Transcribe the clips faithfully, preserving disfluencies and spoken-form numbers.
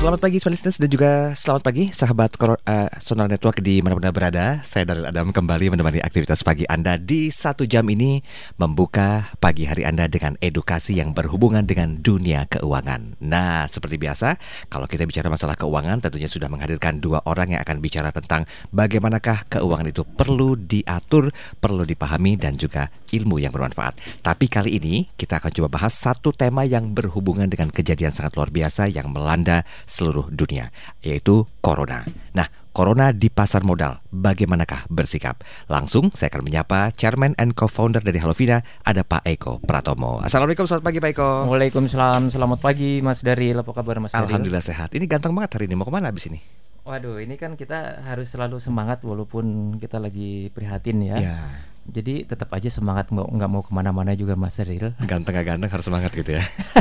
Selamat pagi listeners dan juga selamat pagi sahabat Kor- uh, Sonora Network di mana-mana berada. Saya Daryl Adam kembali menemani aktivitas pagi Anda di satu jam ini, membuka pagi hari Anda dengan edukasi yang berhubungan dengan dunia keuangan. Nah, seperti biasa, kalau kita bicara masalah keuangan, tentunya sudah menghadirkan dua orang yang akan bicara tentang bagaimanakah keuangan itu perlu diatur, perlu dipahami, dan juga ilmu yang bermanfaat. Tapi kali ini kita akan coba bahas satu tema yang berhubungan dengan kejadian sangat luar biasa yang melanda seluruh dunia, yaitu Corona. Nah, Corona di pasar modal, bagaimanakah bersikap? Langsung saya akan menyapa Chairman and Co-founder dari Halovina, ada Pak Eko Pratomo. Assalamualaikum, selamat pagi Pak Eko. Waalaikumsalam, selamat pagi Mas Daryl, apa kabar Mas Daryl? Alhamdulillah sehat. Ini ganteng banget hari ini, mau kemana abis ini? Waduh, ini kan kita harus selalu semangat walaupun kita lagi prihatin ya. Ya. Jadi tetap aja semangat, nggak nggak mau kemana-mana juga Mas Daryl. Ganteng gak ganteng harus semangat gitu ya.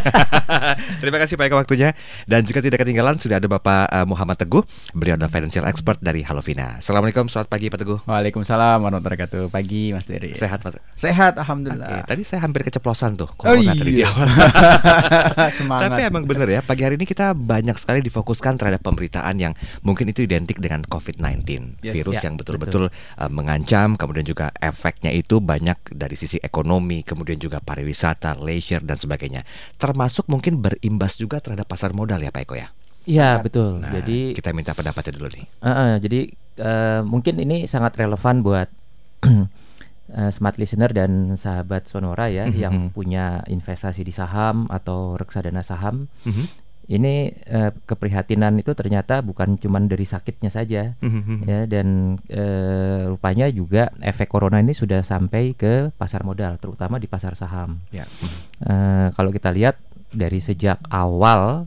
Terima kasih Pak Eko waktunya. Dan juga tidak ketinggalan sudah ada Bapak uh, Muhammad Teguh. Beliau adalah financial expert dari Halovina. Assalamualaikum, selamat pagi Pak Teguh. Waalaikumsalam warahmatullahi wabarakatuh. Pagi Mas Daryl. Sehat Pak? Sehat, alhamdulillah. Oke, tadi saya hampir keceplosan tuh Oh Corona iya. tadi di awal. Semangat. Tapi emang bener ya, pagi hari ini kita banyak sekali difokuskan terhadap pemberitaan yang mungkin itu identik dengan covid sembilan belas. Yes, Virus ya, yang betul-betul uh, mengancam, kemudian juga efeknya itu banyak dari sisi ekonomi, kemudian juga pariwisata, leisure dan sebagainya. Termasuk mungkin berimbas juga terhadap pasar modal ya Pak Eko ya. Iya betul. Nah, jadi kita minta pendapatnya dulu nih. uh, uh, jadi uh, mungkin ini sangat relevan buat uh, smart listener dan sahabat Sonora ya, Mm-hmm. yang punya investasi di saham atau reksadana saham. Mm-hmm. Ini eh, keprihatinan itu ternyata bukan cuma dari sakitnya saja, Mm-hmm. ya, dan eh, rupanya juga efek corona ini sudah sampai ke pasar modal, terutama di pasar saham. Ya. Eh, kalau kita lihat dari sejak awal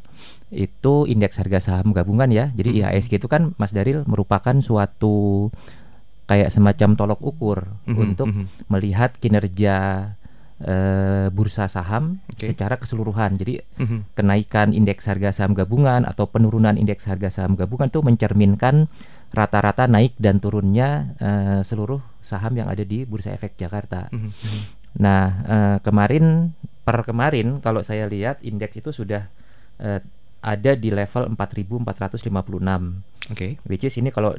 itu indeks harga saham gabungan ya, jadi I H S G itu kan Mas Daryl merupakan suatu kayak semacam tolok ukur Mhm, untuk mhm. melihat kinerja eh, bursa saham Oke. secara keseluruhan. Jadi Mhm. kenaikan indeks harga saham gabungan atau penurunan indeks harga saham gabungan itu mencerminkan rata-rata naik dan turunnya eh, seluruh saham yang ada di Bursa Efek Jakarta. Mhm. Nah, eh, kemarin per kemarin kalau saya lihat indeks itu sudah eh, ada di level empat ribu empat ratus lima puluh enam. Oke. Which is ini kalau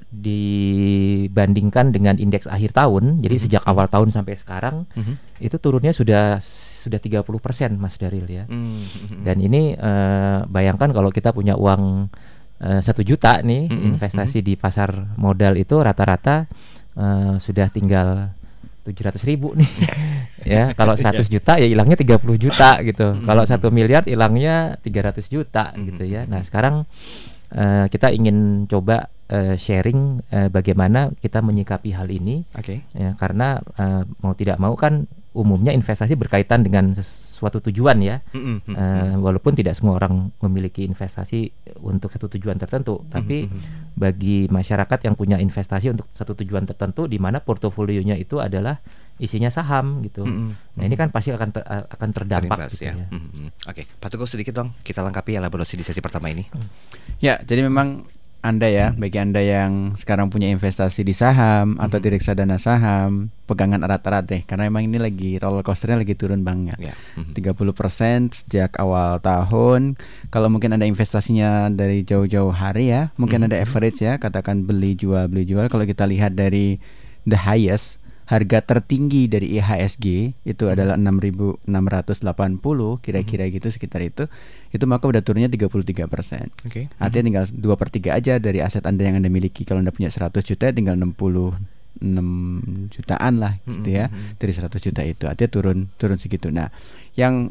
dibandingkan dengan indeks akhir tahun, jadi sejak awal tahun sampai sekarang Mhm. itu turunnya sudah sudah tiga puluh persen Mas Daryl ya. Mhm. Dan ini eh, bayangkan kalau kita punya uang eh, satu juta nih, Mm-mm, investasi di pasar modal itu rata-rata eh, sudah tinggal tujuh ratus ribu nih. Ya, kalau seratus juta ya hilangnya tiga puluh juta gitu. Kalau satu miliar hilangnya tiga ratus juta gitu ya. Nah, sekarang eh, kita ingin coba eh, sharing eh, bagaimana kita menyikapi hal ini. Oke. Ya, karena eh, mau tidak mau kan umumnya investasi berkaitan dengan suatu tujuan ya. Mhm. Eh, walaupun tidak semua orang memiliki investasi untuk satu tujuan tertentu, tapi bagi masyarakat yang punya investasi untuk satu tujuan tertentu di mana portofolionya itu adalah isinya saham gitu. Mhm. Nah, ini kan pasti akan ter, akan terdampak Terimbas, gitu ya. ya. Mhm. Oke, Pak Teguh sedikit dong kita lengkapi elaborasi di sesi pertama ini. Ya, jadi memang Anda ya, bagi Anda yang sekarang punya investasi di saham atau di reksadana saham, pegangan erat-erat deh, karena memang ini lagi roller coasternya lagi turun banget. Ya. Mhm. tiga puluh persen sejak awal tahun. Kalau mungkin ada investasinya dari jauh-jauh hari ya, mungkin ada average ya, katakan beli jual beli jual. Kalau kita lihat dari the highest, harga tertinggi dari I H S G itu adalah enam ribu enam ratus delapan puluh kira-kira gitu, sekitar itu. Itu maka udah turunnya tiga puluh tiga persen. Oke. Artinya tinggal dua per tiga aja dari aset Anda yang Anda miliki. Kalau Anda punya seratus juta tinggal enam puluh enam jutaan lah gitu ya, dari seratus juta itu. Artinya turun turun segitu. Nah, yang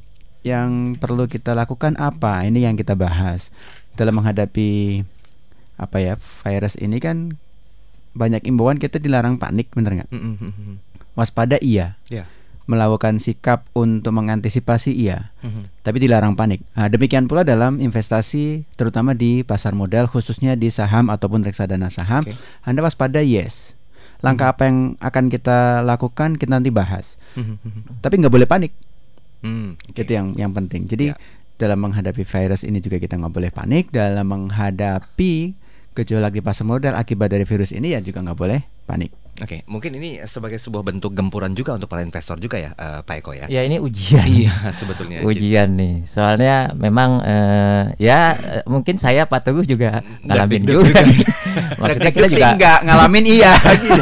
yang perlu kita lakukan apa? Ini yang kita bahas dalam menghadapi apa ya, virus ini kan banyak imbauan kita dilarang panik, bener nggak? Mhm. Waspada iya, Ya. melakukan sikap untuk mengantisipasi iya, Mhm. tapi dilarang panik. Nah, demikian pula dalam investasi, terutama di pasar modal, khususnya di saham ataupun reksadana saham. Oke. Anda waspada, yes. Langkah apa yang akan kita lakukan kita nanti bahas. Mhm. Tapi nggak boleh panik. Hmm, oke. Itu yang yang penting. Jadi Ya. dalam menghadapi virus ini juga kita nggak boleh panik. Dalam menghadapi gejolak di pasar modal akibat dari virus ini ya juga nggak boleh panik. Oke, mungkin ini sebagai sebuah bentuk gempuran juga untuk para investor juga ya, uh, Pak Eko ya. Ya ini ujian. Iya, sebetulnya. Ujian nih. Soalnya memang uh, ya uh, mungkin saya Pak Teguh juga ngalamin juga. Maksudnya kita juga enggak ngalamin iya.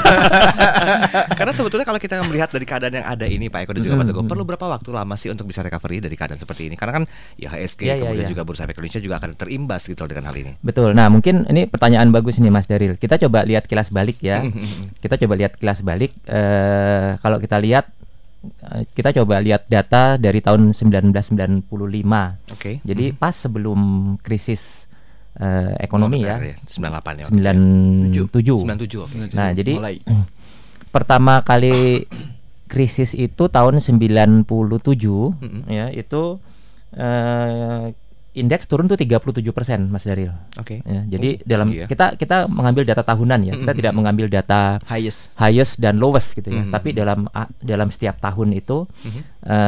Karena sebetulnya kalau kita melihat dari keadaan yang ada ini Pak Eko dan juga Pak Teguh, perlu berapa waktu lama sih untuk bisa recovery dari keadaan seperti ini? Karena kan ya H S G ya, kemudian ya, ya. juga Bursa Efek Indonesia juga akan terimbas gitu loh dengan hal ini. Betul. Nah, mungkin ini pertanyaan bagus nih Mas Daril. Kita coba lihat kilas balik ya. Kita coba lihat kilas balik. Eh, kalau kita lihat, kita coba lihat data dari tahun sembilan belas sembilan puluh lima. Oke. Jadi pas sebelum krisis eh, ekonomi ya, ya, sembilan puluh delapan ya. sembilan puluh tujuh. sembilan puluh tujuh. Oke. Nah, jadi mulai. pertama kali krisis itu tahun sembilan puluh tujuh, Mm-mm. ya itu eh, indeks turun tuh tiga puluh tujuh persen Mas Daril. Oke. Ya, jadi Oh, dalam tinggi ya. kita kita mengambil data tahunan ya. Kita Mm-mm. tidak mengambil data Highest. highest dan lowest gitu ya. Mm-mm. Tapi dalam a- dalam setiap tahun itu Mhm.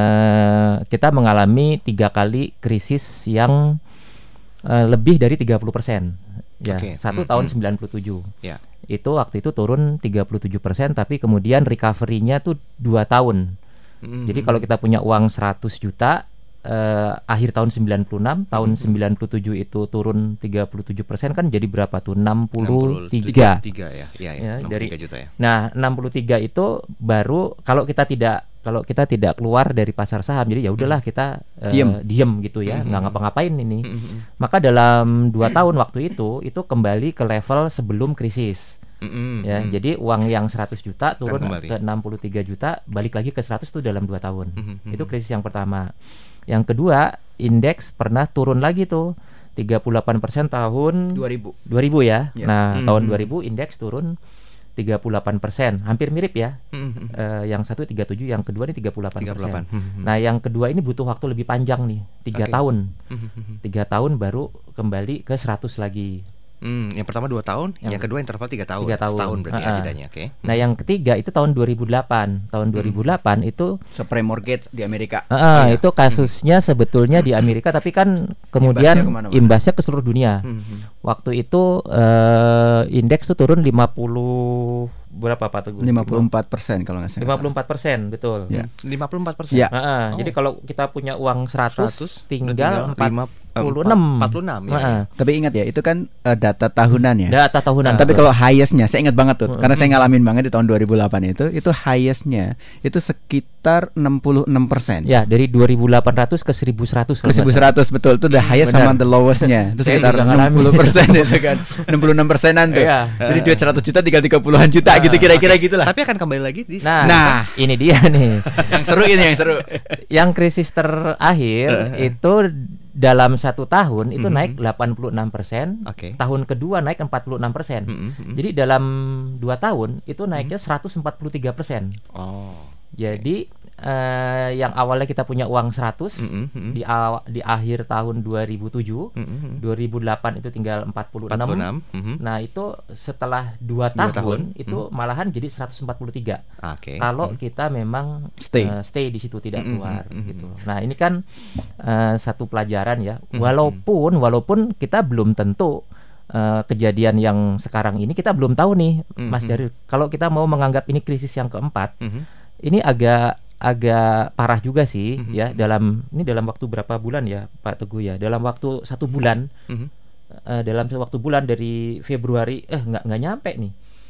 eh, kita mengalami tiga kali krisis yang eh, lebih dari tiga puluh persen. Ya, Oke. satu Mm-mm. tahun sembilan puluh tujuh. Ya. Itu waktu itu turun tiga puluh tujuh persen, tapi kemudian recovery-nya tuh dua tahun. Mm-mm. Jadi kalau kita punya uang seratus juta eh, akhir tahun sembilan puluh enam, tahun sembilan puluh tujuh itu turun tiga puluh tujuh persen, kan jadi berapa tuh? enam puluh tiga. tiga ya. Iya, ya, Ya, enam puluh dari- tiga juta ya. Nah, enam puluh tiga itu baru kalau kita tidak kalau kita tidak keluar dari pasar saham, jadi ya udahlah kita eh, Diem. diem gitu ya, Mhm. nggak ngapa-ngapain ini. Mm-mm. Maka dalam dua tahun waktu itu itu kembali ke level sebelum krisis. Mm-mm. Ya, Mm. jadi uang yang seratus juta turun kembali. ke enam puluh tiga juta, balik lagi ke seratus itu dalam dua tahun. Mhm. Itu krisis yang pertama. Yang kedua, indeks pernah turun lagi tuh tiga puluh delapan persen tahun dua ribu. dua ribu ya. Ya. Nah, Mhm. tahun dua ribu indeks turun tiga puluh delapan persen, hampir mirip ya. Mm-mm. Eh, yang satu tiga puluh tujuh, yang kedua ini tiga puluh delapan tiga puluh delapan. persen. Mhm. Nah, yang kedua ini butuh waktu lebih panjang nih, tiga Oke. tahun. Mhm. Tiga tahun baru kembali ke seratus lagi. Hmm, yang pertama dua tahun, yang, Yang- kedua interval tiga tahun. tiga tahun. Setahun berarti ya Ha-ha. jedanya, oke. Nah, yang ketiga itu tahun dua ribu delapan. Tahun dua ribu delapan itu Subprime mortgage di Amerika. eh, Iya. itu kasusnya sebetulnya di Amerika, tapi kan kemudian Imbasnya kemana-mana. imbasnya ke seluruh dunia. Mhm. Waktu itu eh, indeks tuh turun lima puluh berapa Pak Teguh? lima puluh empat persen kalau nggak salah. lima puluh empat persen, betul. Ya. lima puluh empat persen. Ya. Heeh, Oh. Jadi kalau kita punya uang seratus, seratus, tinggal udah tinggal empat puluh enam. empat puluh enam ya. Heeh. Tapi ingat ya, itu kan eh, data tahunan ya. Data tahunan. Tapi betul. kalau highestnya, saya ingat banget tuh, Mm-mm. karena saya ngalamin banget di tahun dua ribu delapan itu, itu highestnya itu sekitar enam puluh enam persen. ya dari dua ribu delapan ratus ke seribu seratus. Ke seribu seratus betul, itu udah highest Benar. sama the lowestnya. Itu Saya sekitar juga enam ngalamin. puluh persen itu kan. enam puluh enam persenan tuh. Iya. Jadi duit seratus juta tinggal tiga puluhan juta gitu kira-kira gitulah. Tapi akan kembali lagi di Nah, Nah. ini dia nih. Yang seru ini yang seru. Yang krisis terakhir itu dalam satu tahun itu Mhm. naik delapan puluh enam persen. Oke. Tahun kedua naik empat puluh enam persen. Mhm, mhm. Jadi dalam dua tahun itu naiknya seratus empat puluh tiga persen. Oh. Jadi eh, yang awalnya kita punya uang seratus Mhm, mhm. di aw- di akhir tahun dua ribu tujuh, Mhm, mhm. dua ribu delapan itu tinggal empat puluh enam. empat puluh enam. Mhm. Nah, itu setelah dua Dua tahun, tahun. itu malahan jadi seratus empat puluh tiga. Oke. Kalau Mhm. kita memang Stay. eh, stay di situ tidak Mm-mm, keluar mm-mm. gitu. Nah, ini kan eh, satu pelajaran ya. Mm-mm. Walaupun walaupun kita belum tentu eh, kejadian yang sekarang ini kita belum tahu nih, Mas Mm-mm. Daril. Kalau kita mau menganggap ini krisis yang keempat, Mhm. ini agak agak parah juga sih Mhm. ya, dalam ini dalam waktu berapa bulan ya Pak Teguh ya, dalam waktu satu bulan Mhm. eh, dalam waktu bulan dari Februari eh nggak nggak nyampe nih.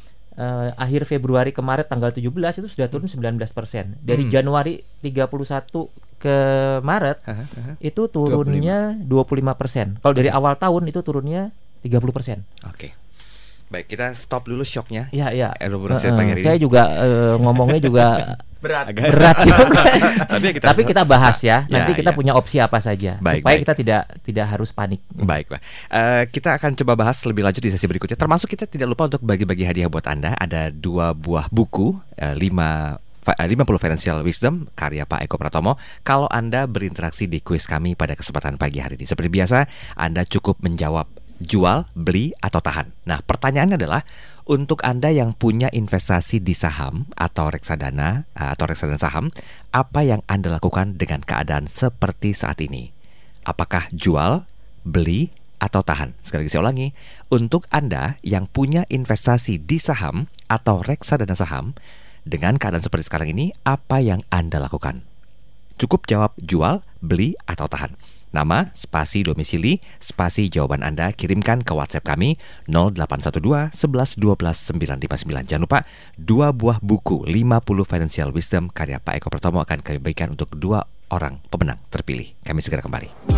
Eh, akhir Februari kemarin tanggal tujuh belas itu sudah turun sembilan belas persen. Dari Hmm. Januari tiga puluh satu ke Maret Aha, aha. itu turunnya dua puluh lima persen. Kalau dari awal tahun itu turunnya tiga puluh persen. Oke. Baik, kita stop dulu shocknya. Iya, iya. Elaborasi Eh, pagi eh, hari saya ini. juga eh, ngomongnya juga Berat. Agak berat juga. Tapi kita Tapi kita bahas ya. Ya, Nanti kita ya. punya opsi apa saja Baik, supaya baik. kita tidak tidak harus panik. Baik, Pak. Eh, kita akan coba bahas lebih lanjut di sesi berikutnya. Termasuk kita tidak lupa untuk bagi-bagi hadiah buat Anda. Ada dua buah buku, eh, lima fa- eh, lima puluh Financial Wisdom karya Pak Eko Pratomo. Kalau Anda berinteraksi di kuis kami pada kesempatan pagi hari ini, seperti biasa, Anda cukup menjawab jual, beli, atau tahan. Nah, pertanyaannya adalah untuk Anda yang punya investasi di saham atau reksadana eh, atau reksadana saham, apa yang Anda lakukan dengan keadaan seperti saat ini? Apakah jual, beli, atau tahan? Sekali lagi saya ulangi, untuk Anda yang punya investasi di saham atau reksadana saham, dengan keadaan seperti sekarang ini, apa yang Anda lakukan? Cukup jawab jual, beli, atau tahan. Nama, spasi domisili, spasi jawaban Anda kirimkan ke WhatsApp kami nol delapan satu dua, sebelas, dua belas, sembilan lima sembilan. Jangan lupa, dua buah buku lima puluh Financial Wisdom karya Pak Eko Pratomo akan kami berikan untuk dua orang pemenang terpilih. Kami segera kembali.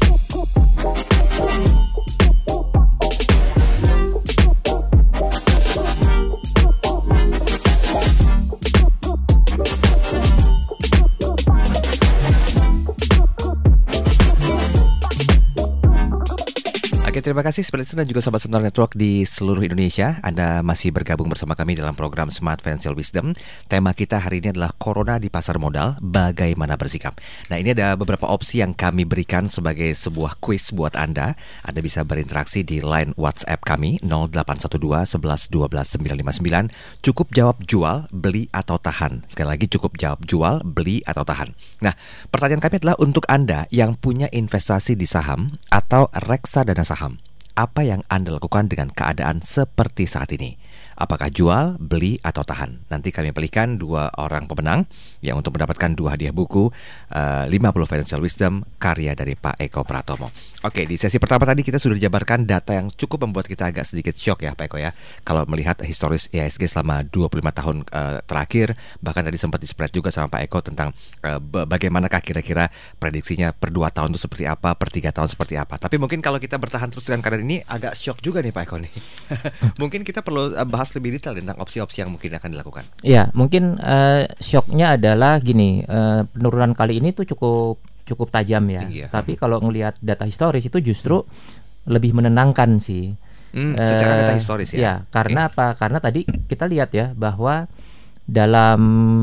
Oke, terima kasih Spesialis dan juga Sobat Sonora Network di seluruh Indonesia. Anda masih bergabung bersama kami dalam program Smart Financial Wisdom. Tema kita hari ini adalah Corona di pasar modal, bagaimana bersikap. Nah, ini ada beberapa opsi yang kami berikan sebagai sebuah quiz buat Anda. Anda bisa berinteraksi di line WhatsApp kami nol delapan satu dua, sebelas, dua belas, sembilan lima sembilan. Cukup jawab jual, beli, atau tahan. Sekali lagi, cukup jawab jual, beli, atau tahan. Nah, pertanyaan kami adalah untuk Anda yang punya investasi di saham atau reksadana saham. Apa yang Anda lakukan dengan keadaan seperti saat ini? Apakah jual, beli, atau tahan? Nanti kami pilihkan dua orang pemenang yang untuk mendapatkan dua hadiah buku uh, lima puluh Financial Wisdom karya dari Pak Eko Pratomo. Oke, di sesi pertama tadi kita sudah dijabarkan data yang cukup membuat kita agak sedikit shock ya Pak Eko ya. Kalau melihat historis I H S G selama dua puluh lima tahun uh, terakhir, bahkan tadi sempat di-spread juga sama Pak Eko tentang uh, bagaimanakah kira-kira prediksinya per dua tahun itu seperti apa, per tiga tahun seperti apa. Tapi mungkin kalau kita bertahan terus dengan keadaan ini agak shock juga nih Pak Eko nih. Mungkin kita perlu uh, bahas lebih detail tentang opsi-opsi yang mungkin akan dilakukan. Ya, mungkin uh, shocknya adalah gini, uh, penurunan kali ini tuh cukup cukup tajam ya. Tinggi, ya. Tapi kalau ngelihat data historis itu justru hmm. lebih menenangkan sih. Hmm, secara uh, data historis ya. Ya, karena okay. apa? Karena tadi kita lihat ya bahwa dalam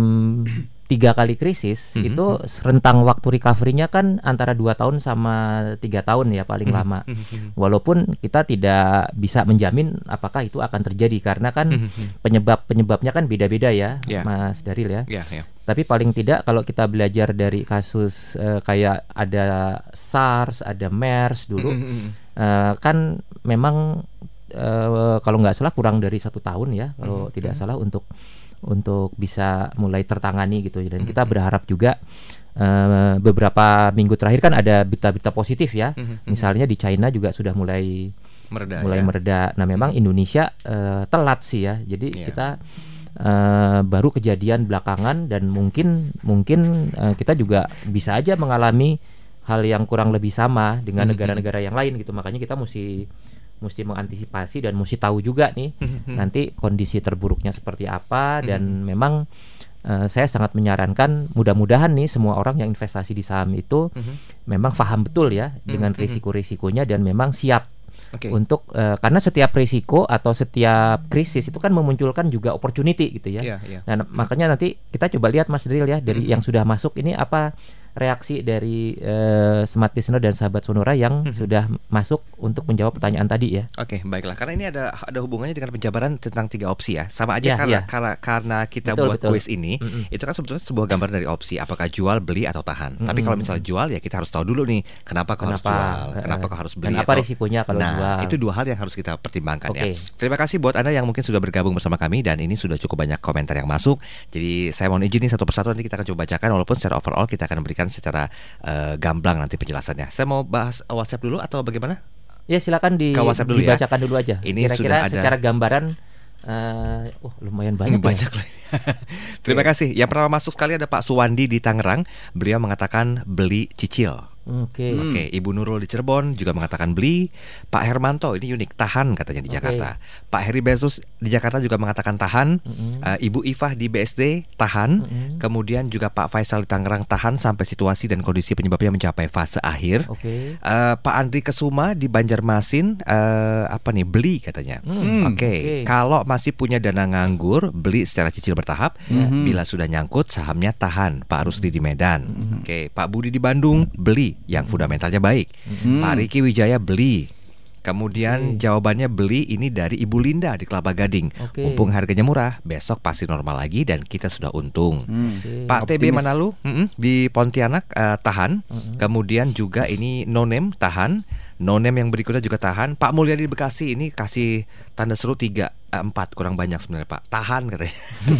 tiga kali krisis mm-hmm. itu rentang waktu recovery-nya kan antara dua tahun sama tiga tahun ya paling mm-hmm. lama. Mm-hmm. Walaupun kita tidak bisa menjamin apakah itu akan terjadi karena kan mm-hmm. penyebab-penyebabnya kan beda-beda ya, yeah. Mas Daril ya. Yeah, yeah. Tapi paling tidak kalau kita belajar dari kasus uh, kayak ada SARS, ada MERS dulu, mm-hmm. uh, kan memang uh, kalau nggak salah kurang dari satu tahun ya, kalau mm-hmm. tidak salah untuk untuk bisa mulai tertangani gitu. Dan kita berharap juga uh, beberapa minggu terakhir kan ada berita-berita positif ya. Misalnya di China juga sudah mulai mereda, mulai ya? mereda. Nah memang Indonesia uh, telat sih ya. Jadi yeah. kita uh, baru kejadian belakangan dan mungkin mungkin uh, kita juga bisa aja mengalami hal yang kurang lebih sama dengan negara-negara yang lain gitu. Makanya kita mesti mesti mengantisipasi dan mesti tahu juga nih mm-hmm. nanti kondisi terburuknya seperti apa. Dan mm-hmm. memang uh, saya sangat menyarankan mudah-mudahan nih semua orang yang investasi di saham itu mm-hmm. memang paham betul ya mm-hmm. dengan risiko-risikonya dan memang siap okay. untuk uh, karena setiap risiko atau setiap krisis itu kan memunculkan juga opportunity gitu ya. Yeah, yeah. Nah makanya nanti kita coba lihat Mas Dril ya dari mm-hmm. yang sudah masuk ini apa reaksi dari uh, Smart Listener dan sahabat Sonora yang hmm. sudah masuk untuk menjawab pertanyaan tadi ya. Oke, baiklah. Karena ini ada ada hubungannya dengan penjabaran tentang tiga opsi ya. Sama aja ya, karena, ya. karena karena kita betul, buat betul. quiz ini, mm-hmm. itu kan sebetulnya sebuah gambar dari opsi apakah jual, beli atau tahan. Mm-hmm. Tapi kalau misalnya jual ya kita harus tahu dulu nih kenapa kau harus jual, kenapa kau harus beli, dan apa atau, risikonya kalau nah, jual. Nah, itu dua hal yang harus kita pertimbangkan okay. ya. Terima kasih buat Anda yang mungkin sudah bergabung bersama kami dan ini sudah cukup banyak komentar yang masuk. Jadi saya mohon izin nih satu persatu nanti kita akan coba bacakan walaupun secara overall kita akan berikan secara Uh, gamblang nanti penjelasannya. Saya mau bahas WhatsApp dulu atau bagaimana? Ya silakan di, dulu dibacakan ya. dulu aja. Ini kira-kira sudah ada secara gambaran. Uh, oh lumayan banyak. Banyak ya. Terima okay. kasih. Yang pertama masuk sekali ada Pak Suwandi di Tangerang. Beliau mengatakan beli cicil. Oke. Okay. Oke. Okay. Ibu Nurul di Cirebon juga mengatakan beli. Pak Hermanto ini unik tahan katanya di Jakarta. Okay. Pak Heri Bezus di Jakarta juga mengatakan tahan. Mm-hmm. Uh, Ibu Ifah di B S D tahan. Mm-hmm. Kemudian juga Pak Faisal di Tangerang tahan sampai situasi dan kondisi penyebabnya mencapai fase akhir. Oke. Okay. Uh, Pak Andri Kesuma di Banjarmasin uh, apa nih beli katanya. Mm. Oke. Okay. Okay. Kalau masih punya dana nganggur beli secara cicil bertahap. Mm-hmm. Bila sudah nyangkut sahamnya tahan. Pak Rusdi di Medan. Mm-hmm. Oke. Okay. Pak Budi di Bandung beli yang fundamentalnya baik. Mm-hmm. Pak Riki Wijaya beli. Kemudian okay. jawabannya beli ini dari Ibu Linda di Kelapa Gading. Okay. Mumpung harganya murah, besok pasti normal lagi dan kita sudah untung. Okay. Pak T B Manalu mm-mm, di Pontianak uh, tahan. Mm-hmm. Kemudian juga ini No Name tahan. No Name yang berikutnya juga tahan. Pak Mulyadi di Bekasi ini kasih tanda seru tiga, eh, empat, kurang banyak sebenarnya Pak. Tahan katanya.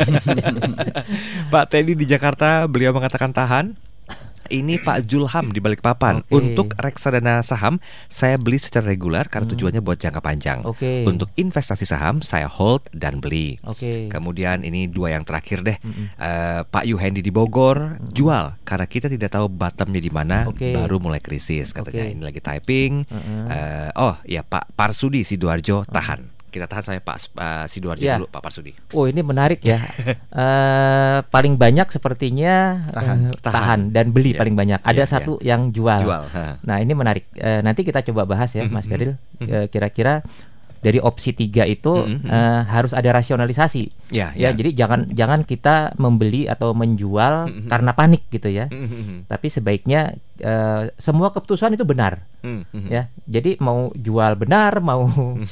Pak Teddy di Jakarta, beliau mengatakan tahan. Ini Pak Julham di Balikpapan. Oke. Untuk reksadana saham saya beli secara reguler karena Hmm. tujuannya buat jangka panjang. Oke. Untuk investasi saham saya hold dan beli. Oke. Kemudian ini dua yang terakhir deh. Mm-mm. Eh, Pak Yuhendi di Bogor jual karena kita tidak tahu bottomnya di mana, Oke. baru mulai krisis katanya. Oke. Ini lagi typing. Mm-mm. Eh, oh ya Pak Parsudi Sidoarjo tahan. Kita tahan sampai Pak uh, Sidoarjo Ya. dulu Pak Parsudi. Oh ini menarik ya. Eh, paling banyak sepertinya Tahan. eh, Tahan. tahan dan beli Ya. paling banyak. Ada Ya, satu yang jual. Jual. ha. Nah ini menarik. Eh, nanti kita coba bahas ya, Mas Daril. Eh, kira-kira dari opsi tiga itu Mhm. eh, harus ada rasionalisasi. Ya, Ya, ya. jadi jangan jangan kita membeli atau menjual Mhm. karena panik gitu ya. Mhm. Tapi sebaiknya eh, semua keputusan itu benar. Mhm. Ya, jadi mau jual benar, mau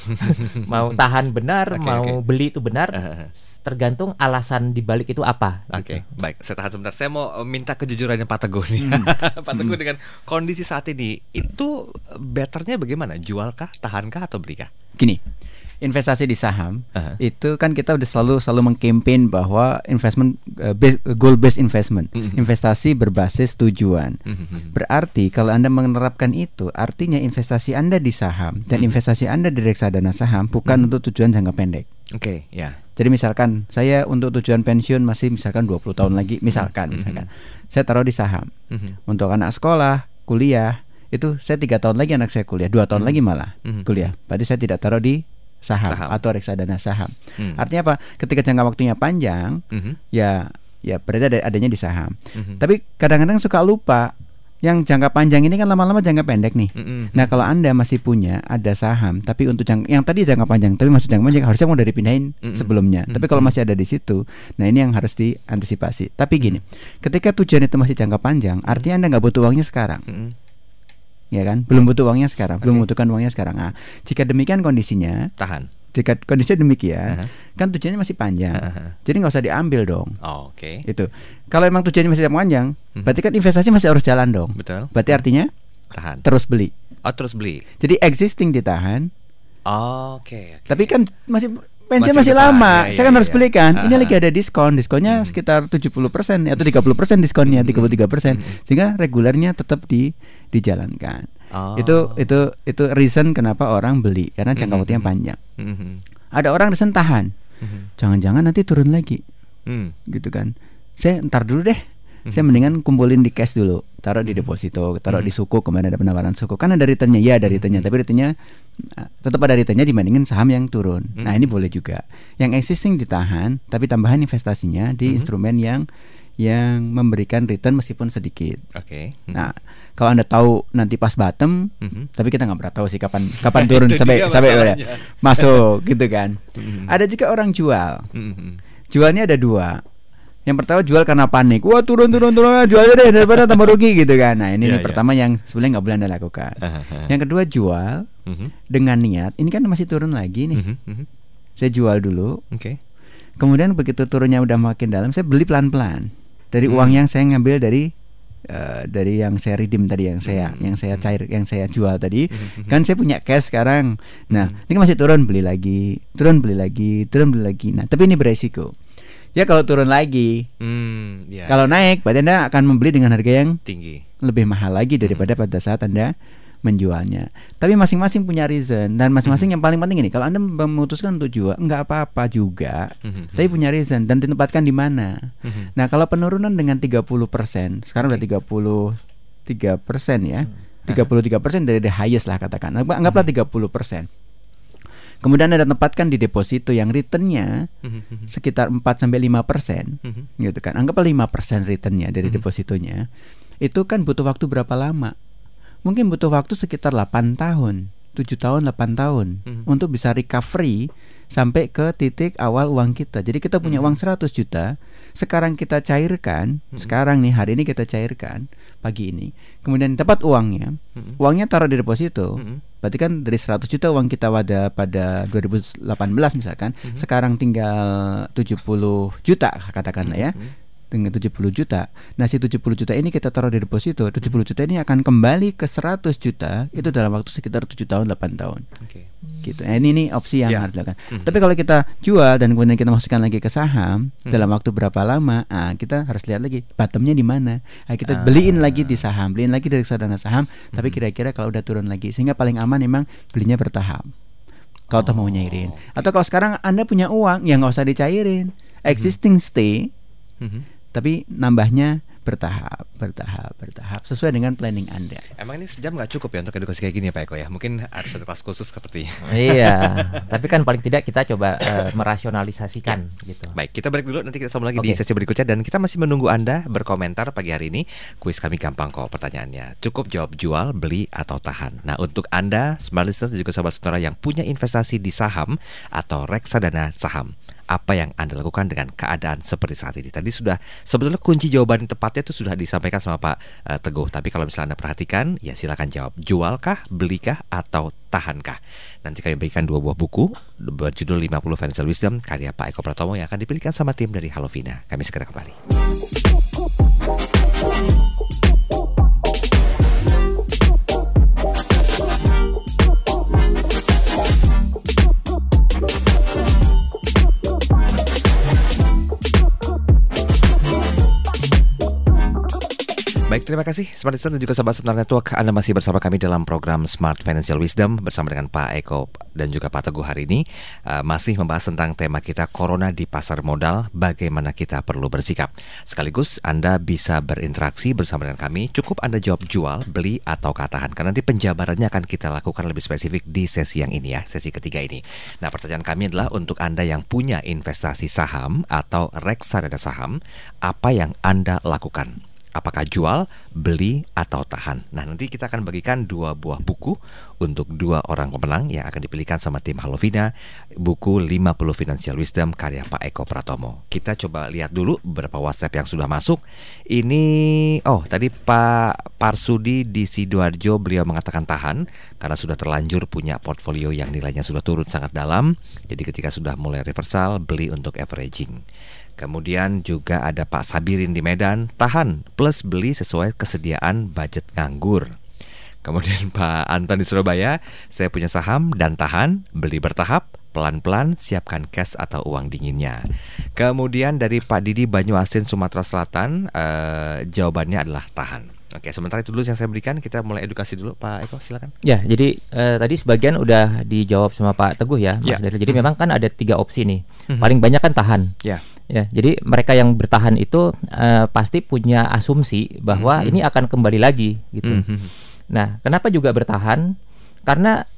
mau tahan benar, Oke, mau oke. beli itu benar, Ah. tergantung alasan dibalik itu apa. Oke, gitu. baik. Saya tahan sebentar. Saya mau eh, minta kejujurannya Pak Teguh nih. Pak Teguh dengan kondisi saat ini itu betternya bagaimana? Jualkah, tahankah, atau belikah? Gini, investasi di saham Aha. itu kan kita udah selalu selalu mengkampanye bahwa investment uh, base, goal based investment, Mhm. investasi berbasis tujuan. Mhm. Berarti kalau Anda menerapkan itu, artinya investasi Anda di saham dan Mhm. investasi Anda di reksadana saham bukan untuk tujuan jangka pendek. Oke, ya. Jadi misalkan saya untuk tujuan pensiun masih misalkan dua puluh tahun lagi, misalkan Mhm. misalkan saya taruh di saham. Mhm. Untuk anak sekolah, kuliah, itu saya tiga tahun lagi anak saya kuliah, dua tahun Mhm. lagi malah Mhm. kuliah. Berarti saya tidak taruh di saham, Saham. atau reksadana saham. Mhm. Artinya apa? Ketika jangka waktunya panjang, Mhm. ya ya berarti ada, adanya di saham. Mhm. Tapi kadang-kadang suka lupa yang jangka panjang ini kan lama-lama jangka pendek nih. Mhm. Nah, kalau Anda masih punya ada saham, tapi untuk jangka, yang tadi jangka panjang, tapi masih jangka panjang, harusnya mau dari pindahin Mm-mm. sebelumnya. Mm-mm. Tapi kalau masih ada di situ, nah ini yang harus diantisipasi. Tapi gini, ketika tujuan itu masih jangka panjang, artinya Anda nggak butuh uangnya sekarang, Mhm. ya kan? Belum butuh uangnya sekarang, belum Oke. membutuhkan uangnya sekarang. Nah, jika demikian kondisinya, Tahan. jika kondisinya demikian, Aha. kan tujuannya masih panjang, Aha. jadi nggak usah diambil dong. Oh, oke. Itu. Kalau emang tujuannya masih jangka panjang, Mhm. berarti kan investasi masih harus jalan dong. Betul. Berarti artinya Tahan. terus beli. Oh, terus beli. Jadi existing ditahan. Oh, oke. oke. Tapi kan masih pensiun Masih masih, depan, lama. ya, Saya ya, kan ya, harus ya. beli kan. Ini Aha. lagi ada diskon. Diskonnya Mhm. sekitar tujuh puluh persen atau tiga puluh persen diskonnya, Mhm. tiga puluh tiga persen. Mhm. Sehingga regulernya tetap di dijalankan. Oh. Itu itu itu reason kenapa orang beli, karena jangka Mhm. waktunya panjang. Mhm. Ada orang reason tahan. Mhm. Jangan-jangan nanti turun lagi. Hmm. Gitu kan. Saya ntar dulu deh. Mhm. Saya mendingan kumpulin di cash dulu, taruh di Mhm. deposito, taruh Mhm. di suku, kemarin ada penawaran suku. Kan ada returnnya, ya ada returnnya, tapi returnnya uh, tetap ada returnnya dibandingin saham yang turun. Nah, Mhm. ini boleh juga. Yang existing ditahan, tapi tambahan investasinya di Mhm. instrumen yang yang memberikan return meskipun sedikit. Oke. Nah, kalau Anda tahu nanti pas bottom, Mhm. tapi kita nggak pernah tahu sih kapan kapan turun Itu sampai dia sampai masalahnya. masuk gitu kan. Mhm. Ada juga orang jual. Mhm. Jualnya ada dua. Yang pertama jual karena panik. Wah, turun turun turun, jual aja deh daripada tambah rugi gitu kan. Nah, ini Ya, nih ya. pertama yang sebenarnya nggak boleh Anda lakukan. Aha. Yang kedua jual Mhm. dengan niat, ini kan masih turun lagi nih. Mhm. Mhm. Saya jual dulu. Oke. Kemudian begitu turunnya udah makin dalam, saya beli pelan-pelan. Dari Hmm. uang yang saya ngambil dari eh, dari yang saya redeem tadi, yang saya Hmm. yang saya cair, yang saya jual tadi. Mhm. Kan saya punya cash sekarang. Nah, Hmm. ini kan masih turun, beli lagi, turun beli lagi, turun beli lagi. Nah, tapi ini beresiko. Ya kalau turun lagi, Hmm, ya. kalau naik, berarti Anda akan membeli dengan harga yang tinggi. lebih mahal lagi daripada Hmm. pada saat Anda menjualnya. Tapi masing-masing punya reason, dan masing-masing yang paling penting ini, kalau Anda memutuskan untuk jual, nggak apa-apa juga, Mhm. tapi punya reason dan ditempatkan di mana. Mhm. Nah, kalau penurunan dengan tiga puluh persen, sekarang udah Oke. tiga puluh tiga persen ya. tiga puluh tiga persen dari the highest lah katakan. Anggap- Anggaplah tiga puluh persen. Kemudian Anda tempatkan di deposito yang returnnya Mhm. sekitar empat sampai lima persen. Mhm. Gitu kan. Anggaplah lima persen returnnya dari Mhm. depositonya. Itu kan butuh waktu berapa lama? Mungkin butuh waktu sekitar delapan tahun, tujuh tahun, delapan tahun Mhm. untuk bisa recovery sampai ke titik awal uang kita. Jadi kita punya Mhm. uang seratus juta, sekarang kita cairkan, Mhm. sekarang nih hari ini kita cairkan pagi ini. Kemudian dapat uangnya. Mhm. Uangnya taruh di deposito. Mhm. Berarti kan dari seratus juta uang kita pada pada dua ribu delapan belas misalkan, Mhm. sekarang tinggal tujuh puluh juta katakanlah ya. Mhm. dengan tujuh puluh juta. Nah, si tujuh puluh juta ini kita taruh di deposito, tujuh puluh juta ini akan kembali ke seratus juta itu dalam waktu sekitar tujuh tahun delapan tahun. Oke. Gitu. Nah, ini nih opsi yang Ya. harus dilakukan. Mhm. Tapi kalau kita jual dan kemudian kita masukkan lagi ke saham Mhm. dalam waktu berapa lama? Ah, kita harus lihat lagi bottomnya di mana. Ah, Ah. kita beliin lagi di saham, beliin lagi dari reksadana saham, tapi Mhm. kira-kira kalau udah turun lagi sehingga paling aman memang belinya bertahap. Kalau toh mau Oh, nyairin. oke. Atau kalau sekarang Anda punya uang, ya nggak usah dicairin. Existing stay, Mhm. tapi nambahnya bertahap, bertahap, bertahap sesuai dengan planning Anda. Emang ini sejam nggak cukup ya untuk edukasi kayak gini ya Pak Eko ya? Mungkin harus ada kelas khusus seperti. Iya, tapi kan paling tidak kita coba eh, merasionalisasikan gitu. Baik, kita break dulu, nanti kita sambung lagi di Oke. sesi berikutnya. Dan kita masih menunggu Anda berkomentar pagi hari ini. Kuis kami gampang kok pertanyaannya. Cukup jawab jual, beli, atau tahan. Nah, untuk Anda, smart listeners dan juga sahabat sonora yang punya investasi di saham atau reksadana saham, apa yang Anda lakukan dengan keadaan seperti saat ini? Tadi sudah, sebetulnya kunci jawaban tepatnya itu sudah disampaikan sama Pak uh, Teguh. Tapi kalau misalnya Anda perhatikan, ya silakan jawab. Jualkah, belikah, atau tahankah? Nanti kami berikan dua buah buku berjudul lima puluh Financial Wisdom karya Pak Eko Pratomo yang akan dipilihkan sama tim dari Halovina. Kami segera kembali. Baik, terima kasih Smart Listener dan juga sahabat Sonora Network. Anda masih bersama kami dalam program Smart Financial Wisdom bersama dengan Pak Eko dan juga Pak Teguh hari ini. uh, Masih membahas tentang tema kita Corona di pasar modal, bagaimana kita perlu bersikap. Sekaligus Anda bisa berinteraksi bersama dengan kami. Cukup Anda jawab jual, beli, atau katahan, karena nanti penjabarannya akan kita lakukan lebih spesifik di sesi yang ini ya, sesi ketiga ini. Nah, pertanyaan kami adalah untuk Anda yang punya investasi saham atau reksadana saham, apa yang Anda lakukan? Apakah jual, beli, atau tahan? Nah, nanti kita akan bagikan dua buah buku untuk dua orang pemenang yang akan dipilihkan sama tim Halovina. Buku lima puluh Financial Wisdom karya Pak Eko Pratomo. Kita coba lihat dulu beberapa WhatsApp yang sudah masuk. Ini, oh tadi Pak Parsudi di Sidoarjo, beliau mengatakan tahan karena sudah terlanjur punya portfolio yang nilainya sudah turun sangat dalam. Jadi ketika sudah mulai reversal, beli untuk averaging. Kemudian juga ada Pak Sabirin di Medan, tahan plus beli sesuai kesediaan budget nganggur. Kemudian Pak Anton di Surabaya, saya punya saham dan tahan, beli bertahap, pelan-pelan, siapkan cash atau uang dinginnya. Kemudian dari Pak Didi Banyuasin Sumatera Selatan, eh, jawabannya adalah tahan. Oke, sementara itu dulu yang saya berikan, kita mulai edukasi dulu Pak Eko, silakan. Ya, jadi eh, tadi sebagian udah dijawab sama Pak Teguh ya, Mas Ya. Daryl. Jadi Mhm. memang kan ada tiga opsi nih. Mhm. Paling banyak kan tahan. Ya. Ya, jadi mereka yang bertahan itu eh, pasti punya asumsi bahwa Mhm. ini akan kembali lagi gitu. Mhm. Nah, kenapa juga bertahan? Karena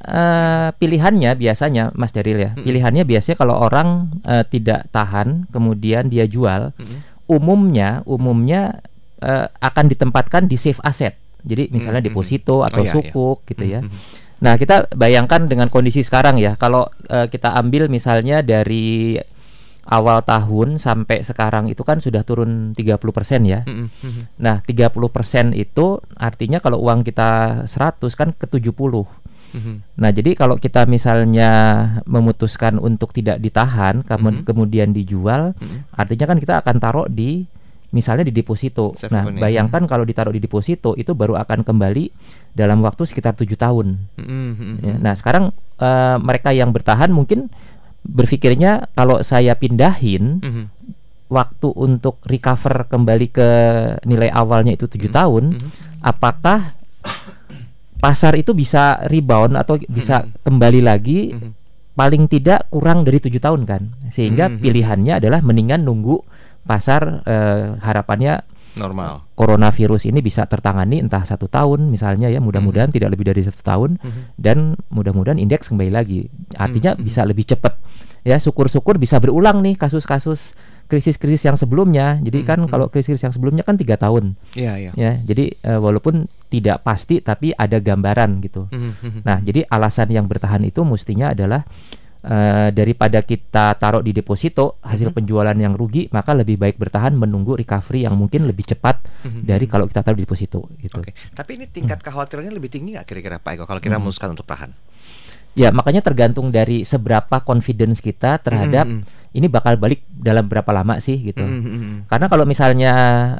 eh, pilihannya biasanya, Mas Daryl ya, Mhm. pilihannya biasanya kalau orang eh, tidak tahan, kemudian dia jual, Mhm. umumnya, umumnya eh, akan ditempatkan di safe asset. Jadi misalnya Mhm. deposito atau Oh, iya, iya. sukuk gitu ya. Mhm. Nah, kita bayangkan dengan kondisi sekarang ya, kalau eh, kita ambil misalnya dari awal tahun sampai sekarang itu kan sudah turun tiga puluh persen ya. Mhm. Mhm. Nah, tiga puluh persen itu artinya kalau uang kita seratus kan ke tujuh puluh. Mhm. Nah, jadi kalau kita misalnya memutuskan untuk tidak ditahan, Mhm. kamu- kemudian dijual, Mhm. artinya kan kita akan taruh di misalnya di deposito. Safe Nah, account ya. bayangkan kalau ditaruh di deposito itu baru akan kembali dalam waktu sekitar tujuh tahun. Mhm. Ya, nah, sekarang eh, mereka yang bertahan mungkin berpikirnya kalau saya pindahin Mhm. waktu untuk recover kembali ke nilai awalnya itu tujuh Mhm. tahun, Mhm. apakah pasar itu bisa rebound atau bisa Mhm. kembali lagi? Mhm. Paling tidak kurang dari tujuh tahun kan, sehingga Mhm. pilihannya adalah mendingan nunggu pasar eh, harapannya Normal. coronavirus ini bisa tertangani entah satu tahun misalnya ya, mudah-mudahan tidak lebih dari satu tahun, Mhm. dan mudah-mudahan indeks kembali lagi, artinya Mhm. bisa lebih cepat ya, syukur-syukur bisa berulang nih kasus-kasus krisis-krisis yang sebelumnya. Jadi kan Mhm. kalau krisis yang sebelumnya kan tiga tahun Iya, iya. ya, jadi eh, walaupun tidak pasti tapi ada gambaran gitu. Mhm. Nah, jadi alasan yang bertahan itu mestinya adalah eh, daripada kita taruh di deposito hasil Mhm. penjualan yang rugi, maka lebih baik bertahan menunggu recovery yang mungkin lebih cepat Mhm. dari kalau kita taruh di deposito gitu. Oke, tapi ini tingkat kekhawatirannya lebih tinggi nggak kira-kira Pak Eko kalau kita Hmm. memutuskan untuk tahan? Ya makanya tergantung dari seberapa confidence kita terhadap mm-hmm. ini bakal balik dalam berapa lama sih gitu. Mm-hmm. Karena kalau misalnya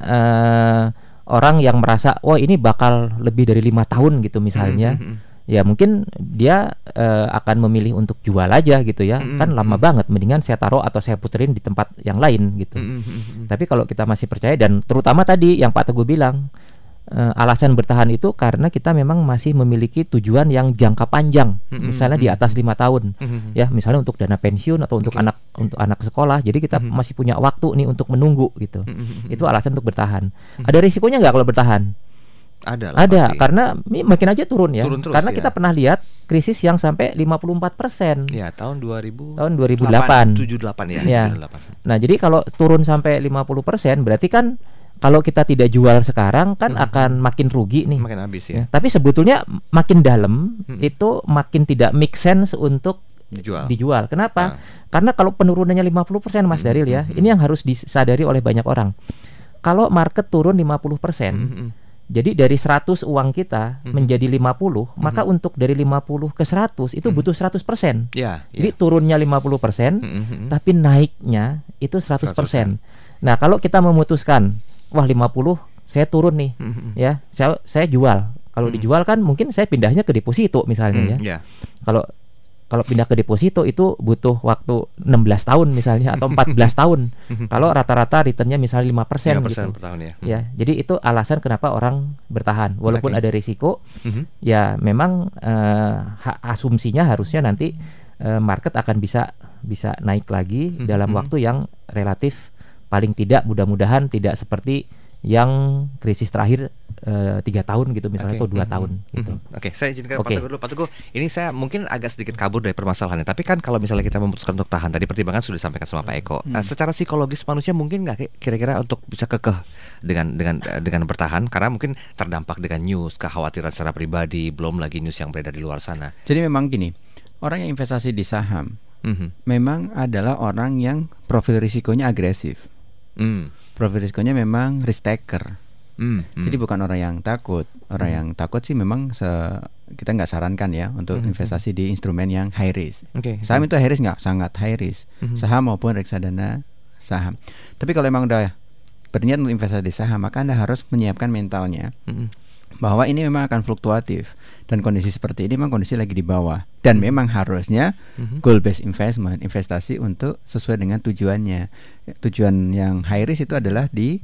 uh, orang yang merasa wah ini bakal lebih dari lima tahun gitu misalnya, mm-hmm. ya mungkin dia uh, akan memilih untuk jual aja gitu ya, mm-hmm. kan lama banget, mendingan saya taruh atau saya puterin di tempat yang lain gitu. Mm-hmm. Tapi kalau kita masih percaya dan terutama tadi yang Pak Teguh bilang, Uh, alasan bertahan itu karena kita memang masih memiliki tujuan yang jangka panjang, mm-hmm. misalnya di atas lima tahun, mm-hmm. ya misalnya untuk dana pensiun atau untuk okay. anak untuk anak sekolah. Jadi kita mm-hmm. masih punya waktu nih untuk menunggu gitu. Mm-hmm. Itu alasan untuk bertahan. Mm-hmm. Ada risikonya nggak kalau bertahan? Ada, lah, ada pasti. Karena makin aja turun ya. Turun terus, karena ya. Kita pernah lihat krisis yang sampai lima puluh empat persen. Ya tahun dua ribu tahun dua ribu delapan tujuh puluh delapan ya. ya. tujuh puluh delapan. Nah jadi kalau turun sampai lima puluh persen berarti kan kalau kita tidak jual sekarang kan hmm. akan makin rugi nih. Makin habis ya. ya. Tapi sebetulnya makin dalam hmm. itu makin tidak make sense untuk dijual. dijual. Kenapa? Ah. Karena kalau penurunannya lima puluh persen Mas hmm. Daril ya, hmm. ini yang harus disadari oleh banyak orang. Kalau market turun lima puluh persen, hmm. jadi dari seratus uang kita hmm. menjadi lima puluh, hmm. maka untuk dari lima puluh ke seratus itu hmm. butuh seratus persen. Ya, ya. Jadi turunnya lima puluh persen, hmm. tapi naiknya itu seratus persen. Nah, kalau kita memutuskan wah lima puluh saya turun nih, mm-hmm. ya saya saya jual. Kalau mm. dijual kan mungkin saya pindahnya ke deposito misalnya mm, ya. Yeah. Kalau kalau pindah ke deposito itu butuh waktu enam belas tahun misalnya atau empat belas tahun. Kalau rata-rata returnnya misalnya lima persen gitu. Per tahun ya. Ya, jadi itu alasan kenapa orang bertahan walaupun okay. ada risiko. Mm-hmm. Ya memang uh, asumsinya harusnya nanti uh, market akan bisa bisa naik lagi mm-hmm. dalam waktu yang relatif paling tidak mudah-mudahan tidak seperti yang krisis terakhir tiga uh, tahun gitu misalnya okay. atau dua mm-hmm. tahun gitu. Mm-hmm. Oke, okay. saya izinkan okay. Pak Teguh dulu. Pak Teguh, ini saya mungkin agak sedikit kabur dari permasalahannya. Tapi kan kalau misalnya kita memutuskan untuk tahan, tadi pertimbangan sudah disampaikan sama Pak Eko. Mm-hmm. Nah, secara psikologis manusia mungkin nggak kira-kira untuk bisa kekeh dengan dengan dengan bertahan karena mungkin terdampak dengan news, kekhawatiran secara pribadi, belum lagi news yang beredar di luar sana. Jadi memang gini, orang yang investasi di saham mm-hmm. memang adalah orang yang profil risikonya agresif. Mm. Profil risikonya memang risk taker. Mm. Mm. Jadi bukan orang yang takut. Orang mm. yang takut sih memang se- kita nggak sarankan ya untuk mm. investasi di instrumen yang high risk. Okay. Saham itu high risk nggak? Sangat high risk. Mm. Saham maupun reksadana saham. Tapi kalau memang udah berniat untuk investasi di saham, maka Anda harus menyiapkan mentalnya. Mm. Bahwa ini memang akan fluktuatif dan kondisi seperti ini memang kondisi lagi di bawah dan mm-hmm. memang harusnya mm-hmm. goal based investment, investasi untuk sesuai dengan tujuannya. Tujuan yang high risk itu adalah di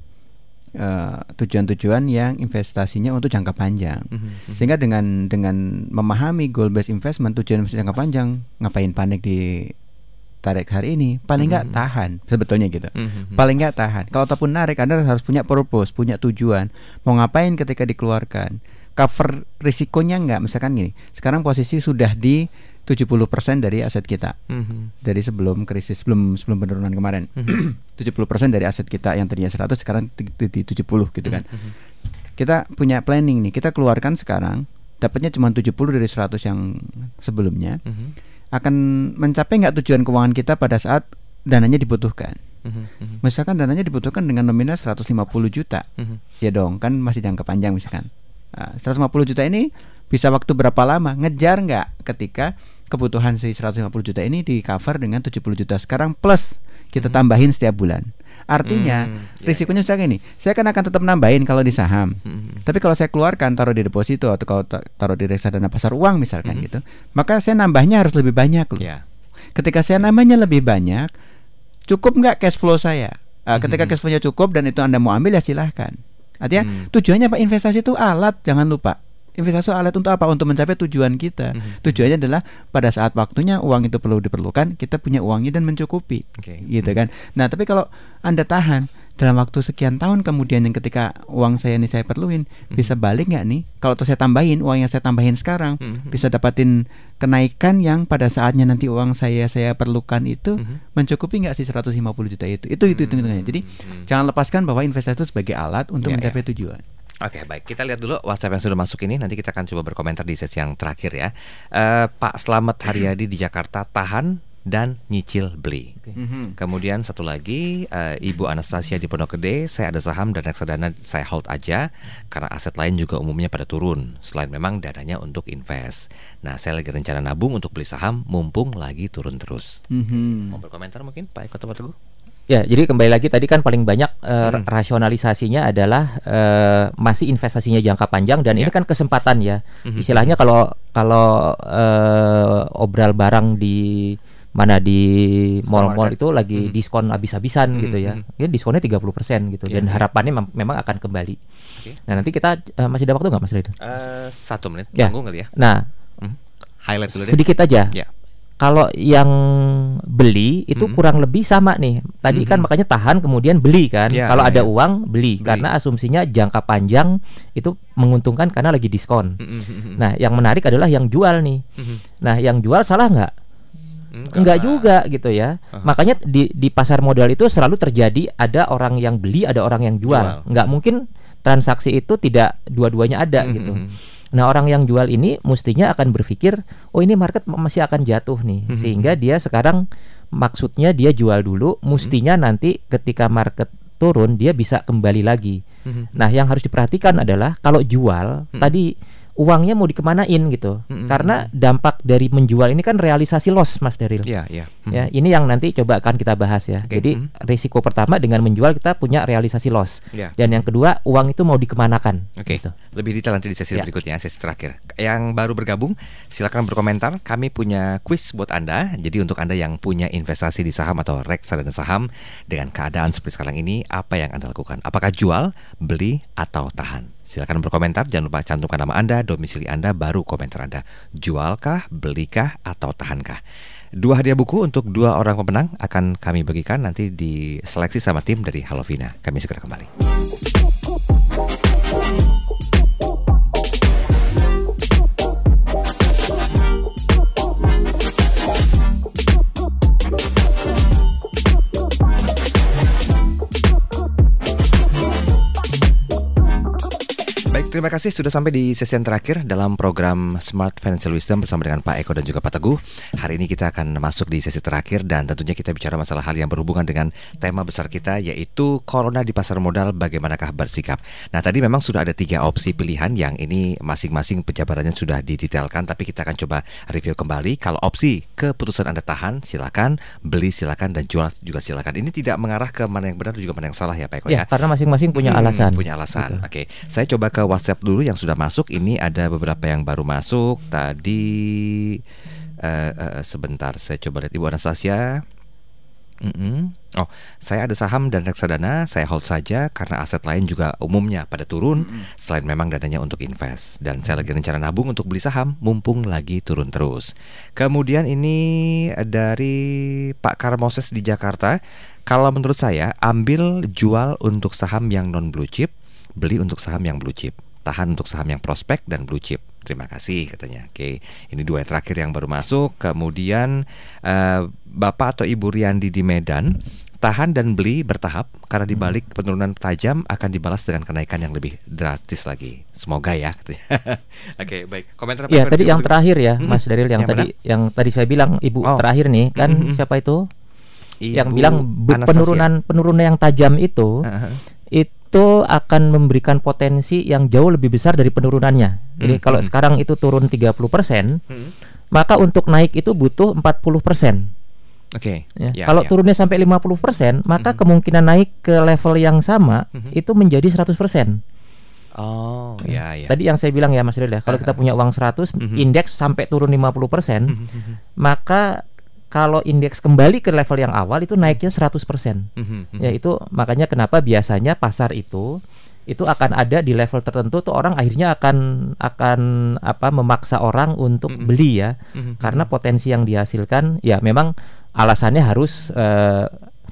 uh, tujuan-tujuan yang investasinya untuk jangka panjang. Mm-hmm. Sehingga dengan dengan memahami goal based investment, tujuan investasi jangka panjang, ngapain panik di tarik hari ini, paling nggak mm-hmm. tahan sebetulnya gitu. Mm-hmm. Paling nggak tahan. Kalau ataupun narik, Anda harus punya purpose, punya tujuan. Mau ngapain ketika dikeluarkan? Cover risikonya nggak? Misalkan gini, sekarang posisi sudah di tujuh puluh persen dari aset kita. Mm-hmm. Dari sebelum krisis, sebelum sebelum penurunan kemarin. Mm-hmm. tujuh puluh persen dari aset kita yang tadinya seratus sekarang di tujuh puluh gitu kan. Mm-hmm. Kita punya planning nih, kita keluarkan sekarang dapatnya cuma tujuh puluh dari seratus yang sebelumnya. Mm-hmm. Akan mencapai nggak tujuan keuangan kita pada saat dananya dibutuhkan. Mm-hmm. Misalkan dananya dibutuhkan dengan nominal seratus lima puluh juta, mm-hmm. ya dong, kan masih jangka panjang misalkan. Nah, seratus lima puluh juta ini bisa waktu berapa lama? Ngejar nggak ketika kebutuhan si seratus lima puluh juta ini di cover dengan tujuh puluh juta sekarang plus kita mm-hmm. tambahin setiap bulan. Artinya mm, yeah. risikonya seperti ini. Saya kan akan tetap nambahin kalau di saham. Mm-hmm. Tapi kalau saya keluarkan taruh di deposito atau kalau taruh di reksadana pasar uang misalkan mm-hmm. gitu, maka saya nambahnya harus lebih banyak loh. Yeah. Ketika saya nambahnya lebih banyak, cukup nggak cash flow saya? Uh, mm-hmm. Ketika cash flow-nya cukup dan itu Anda mau ambil ya silahkan. Artinya mm. tujuannya Pak investasi itu alat, jangan lupa. Investasi alat untuk apa? Untuk mencapai tujuan kita. Mm-hmm. Tujuannya adalah pada saat waktunya uang itu perlu diperlukan, kita punya uangnya dan mencukupi, okay. gitu kan. Nah, tapi kalau Anda tahan dalam waktu sekian tahun kemudian yang ketika uang saya ini saya perluin, mm-hmm. bisa balik nggak nih? Kalau saya tambahin uang yang saya tambahin sekarang, mm-hmm. bisa dapatin kenaikan yang pada saatnya nanti uang saya saya perlukan itu mm-hmm. mencukupi nggak sih seratus lima puluh juta itu? Itu itu hitungannya. Mm-hmm. Jadi mm-hmm. jangan lepaskan bahwa investasi itu sebagai alat untuk yeah, mencapai yeah. tujuan. Oke, okay, baik. Kita lihat dulu WhatsApp yang sudah masuk ini. Nanti kita akan coba berkomentar di sesi yang terakhir ya. uh, Pak Slamet Haryadi di Jakarta, tahan dan nyicil beli. Oke. Mhm. Kemudian satu lagi, uh, Ibu Anastasia di Pondok Gede, saya ada saham dan reksadana saya hold aja karena aset lain juga umumnya pada turun. Selain memang dananya untuk invest. Nah, saya lagi rencana nabung untuk beli saham mumpung lagi turun terus. Mhm. Mau berkomentar mungkin Pak Eko atau Pak Teguh? Ya, jadi kembali lagi tadi kan paling banyak eh, Hmm. rasionalisasinya adalah eh, masih investasinya jangka panjang dan Ya. ini kan kesempatan ya. Mhm. Istilahnya kalau kalau eh, obral barang di mana di mall-mall Supermarket. itu lagi Mhm. diskon habis-habisan Mhm, gitu ya. mhm. Ya diskonnya tiga puluh persen gitu Iya, dan iya. harapannya mem- memang akan kembali. Oke. Nah, nanti kita eh, masih ada waktu nggak Mas Ridho? Uh, satu menit, Ya. tunggu kali ya. Nah, Hmm. Highlight dulu deh. sedikit aja. Ya. Kalau yang beli itu Mm-mm. kurang lebih sama nih. Tadi kan Mm-mm. makanya tahan kemudian beli kan. Ya, Kalau ya, ada ya. uang beli, Beli. karena asumsinya jangka panjang itu menguntungkan karena lagi diskon. Mhm, mhm, Nah, yang menarik adalah yang jual nih. mhm. Nah, yang jual salah nggak? Enggak lah. juga gitu ya. Aha. Makanya di di pasar modal itu selalu terjadi ada orang yang beli, ada orang yang jual. Jual. Nggak mungkin transaksi itu tidak dua-duanya ada Mhm, gitu. mhm. Nah, orang yang jual ini mestinya akan berpikir, oh ini market masih akan jatuh nih, Mhm. sehingga dia sekarang maksudnya dia jual dulu, mestinya nanti ketika market turun dia bisa kembali lagi. Mhm. Nah, yang harus diperhatikan adalah kalau jual Mhm. tadi uangnya mau dikemanain gitu, Mhm. karena dampak dari menjual ini kan realisasi loss, Mas Daril. Iya, iya. Ya, ini yang nanti coba akan kita bahas ya. Oke. Jadi Mhm. risiko pertama dengan menjual kita punya realisasi loss, Ya. dan yang kedua uang itu mau dikemanakan. Oke, gitu. lebih detail nanti di sesi Ya. berikutnya, sesi terakhir. Yang baru bergabung, silakan berkomentar. Kami punya quiz buat Anda. Jadi untuk Anda yang punya investasi di saham atau reksadana saham dengan keadaan seperti sekarang ini, apa yang Anda lakukan? Apakah jual, beli, atau tahan? Silakan berkomentar. Jangan lupa cantumkan nama Anda, domisili Anda, baru komentar Anda. Jualkah, belikah, atau tahankah? Dua hadiah buku untuk dua orang pemenang akan kami bagikan nanti diseleksi sama tim dari Halovina. Kami segera kembali. Baik, terima kasih sudah sampai di sesi yang terakhir dalam program Smart Financial Wisdom bersama dengan Pak Eko dan juga Pak Teguh. Hari ini kita akan masuk di sesi terakhir dan tentunya kita bicara masalah hal yang berhubungan dengan tema besar kita, yaitu Corona di pasar modal, bagaimanakah bersikap. Nah, tadi memang sudah ada tiga opsi pilihan yang ini masing-masing penjabarannya sudah didetailkan, tapi kita akan coba review kembali. Kalau opsi keputusan Anda tahan, silakan, beli silakan, dan jual juga silakan. Ini tidak mengarah ke mana yang benar dan juga mana yang salah ya Pak Eko Ya, ya. karena masing-masing punya Hmm, alasan. Punya alasan. Gitu. Oke, saya coba ke WhatsApp dulu yang sudah masuk. Ini ada beberapa yang baru masuk tadi. Uh, uh, sebentar, saya coba lihat Ibu Anastasia. Mm-mm. Oh, saya ada saham dan reksadana, saya hold saja karena aset lain juga umumnya pada turun. Mm-mm. Selain memang dananya untuk invest, dan saya lagi rencana nabung untuk beli saham mumpung lagi turun terus. Kemudian ini dari Pak Karmoses di Jakarta. Kalau menurut saya, ambil jual untuk saham yang non blue chip, beli untuk saham yang blue chip, tahan untuk saham yang prospek dan blue chip. Terima kasih katanya. Oke, ini dua yang terakhir yang baru masuk. Kemudian uh, Bapak atau Ibu Riandi di Medan, tahan dan beli bertahap karena dibalik penurunan tajam akan dibalas dengan kenaikan yang lebih drastis lagi. Semoga ya katanya. Oke, baik. Komentar Ya, Pak tadi Eko yang dulu. terakhir ya, Hmm, Mas Daril, yang, yang tadi mana? yang tadi saya bilang Ibu Oh. terakhir nih kan, Mhm. siapa itu? Ibu yang bilang be- Anastasia. penurunan penurunan yang tajam itu Uh-huh. itu akan memberikan potensi yang jauh lebih besar dari penurunannya. Jadi Hmm, kalau hmm. sekarang itu turun tiga puluh persen, Hmm. maka untuk naik itu butuh empat puluh persen. Oke. Ya. Ya, Kalau ya. turunnya sampai lima puluh persen, maka Mhm. kemungkinan naik ke level yang sama Mhm. itu menjadi seratus persen. Oh, ya ya. Tadi yang saya bilang ya Mas Ril ya, kalau kita punya uang seratus, Mhm. indeks sampai turun lima puluh persen, Mhm. maka kalau indeks kembali ke level yang awal itu naiknya seratus persen. Mhm. Ya, itu makanya kenapa biasanya pasar itu itu akan ada di level tertentu tuh orang akhirnya akan akan apa memaksa orang untuk Mhm. beli ya, Mhm. karena potensi yang dihasilkan ya memang alasannya harus eh,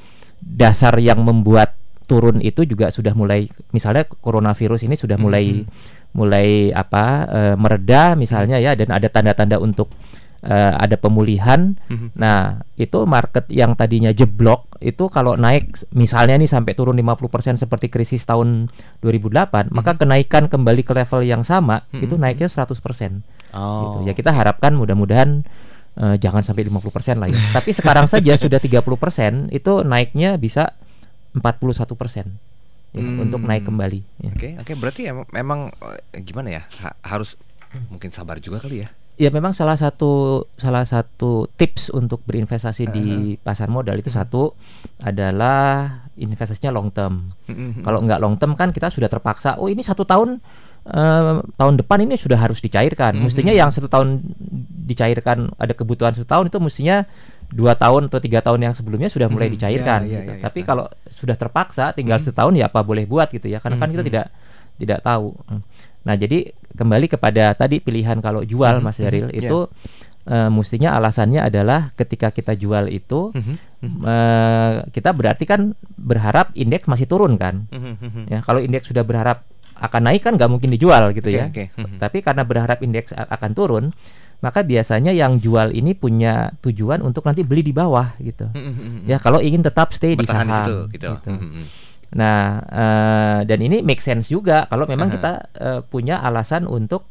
dasar yang membuat turun itu juga sudah mulai, misalnya coronavirus ini sudah mulai mulai apa eh, mereda misalnya ya, dan ada tanda-tanda untuk eh, ada pemulihan. Mhm. Nah, itu market yang tadinya jeblok itu kalau naik misalnya nih sampai turun lima puluh persen seperti krisis tahun dua ribu delapan, Mhm. maka kenaikan kembali ke level yang sama Mhm. itu naiknya seratus persen. Oh. Gitu. Ya, kita harapkan mudah-mudahan uh, jangan sampai lima puluh persen lah ya. Tapi sekarang saja sudah tiga puluh persen itu naiknya bisa empat puluh satu persen ya, hmm. untuk naik kembali. Oke, ya. oke, okay, okay, berarti emang, memang gimana ya? Ha, harus mungkin sabar juga kali ya. Ya memang salah satu salah satu tips untuk berinvestasi uh-huh. di pasar modal itu satu adalah investasinya long term. Uh-huh. Kalau nggak long term kan kita sudah terpaksa. Oh ini satu tahun uh, tahun depan ini sudah harus dicairkan. Uh-huh. Mestinya yang satu tahun dicairkan ada kebutuhan satu tahun itu mestinya dua tahun atau tiga tahun yang sebelumnya sudah mulai dicairkan. Uh-huh. Ya, gitu. ya, ya, Tapi ya. Kalau sudah terpaksa tinggal uh-huh. setahun ya apa boleh buat gitu ya. Karena uh-huh. kan kita tidak tidak tahu. Nah jadi kembali kepada tadi pilihan kalau jual mm-hmm. Mas Daryl mm-hmm. itu yeah. uh, mestinya alasannya adalah ketika kita jual itu mm-hmm. uh, kita berarti kan berharap indeks masih turun kan. Mm-hmm. Ya kalau indeks sudah berharap akan naik kan nggak mungkin dijual gitu okay, ya. Okay. Mm-hmm. Tapi karena berharap indeks akan turun maka biasanya yang jual ini punya tujuan untuk nanti beli di bawah gitu. Mm-hmm. Ya kalau ingin tetap stay bertahan di saham. Di situ, gitu. Gitu. Mm-hmm. Nah, uh, dan ini make sense juga kalau memang uh-huh. kita uh, punya alasan untuk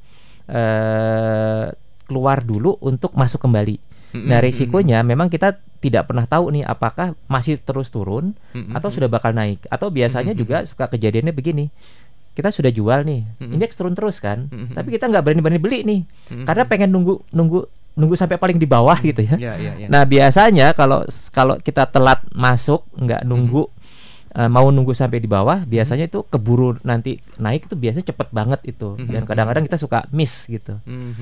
uh, keluar dulu untuk masuk kembali. Mm-hmm. Nah, risikonya memang kita tidak pernah tahu nih apakah masih terus turun mm-hmm. atau sudah bakal naik. Atau biasanya mm-hmm. juga suka kejadiannya begini. Kita sudah jual nih, mm-hmm. indeks turun terus kan, mm-hmm. tapi kita nggak berani-berani beli nih, mm-hmm. karena pengen nunggu nunggu nunggu sampai paling di bawah mm-hmm. gitu ya. Yeah, yeah, yeah. Nah, biasanya kalau kalau kita telat masuk, nggak nunggu mm-hmm. Uh, mau nunggu sampai di bawah, biasanya itu keburu nanti naik itu biasanya cepet banget itu, dan kadang-kadang kita suka miss gitu.